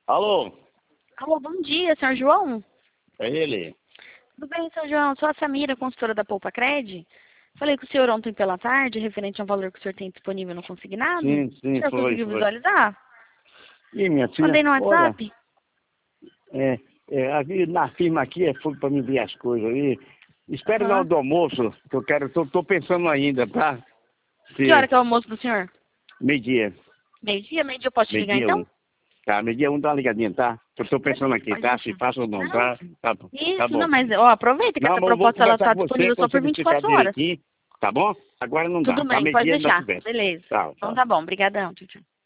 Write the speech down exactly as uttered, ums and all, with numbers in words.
Alô? Alô, bom dia, senhor João? É ele? Tudo bem, senhor João? Sou a Samira, consultora da Poupa Cred. Falei com o senhor ontem pela tarde, referente ao valor que o senhor tem disponível no consignado. Sim, sim, O senhor foi, conseguiu foi. visualizar? E minha filha, Mandei no olha, WhatsApp? é, é, aqui na firma aqui é fogo para me ver as coisas aí. Espera na hora Aham. do almoço, que eu quero, tô, tô pensando ainda, tá? Se, Que hora que é o almoço do senhor? meio-dia, Meio-dia? Meio-dia eu posso te ligar meio-dia então? um. Tá, meio-dia um dá uma ligadinha, tá? Eu tô pensando Perfeito, aqui, pode tá? Se deixar. faço ou não, Não, tá? Tá, bom, tá isso, bom. não, mas ó, aproveita que Não, essa mas eu vou proposta ela conversar está com você, disponível só por consigo vinte e explicar quatro horas. direitinho, tá bom? Agora não dá, Tudo tá? bem, pode Meio-dia não dá deixar. conversa. Beleza. Tchau, Então tchau. tá bom, brigadão, tchau, tchau.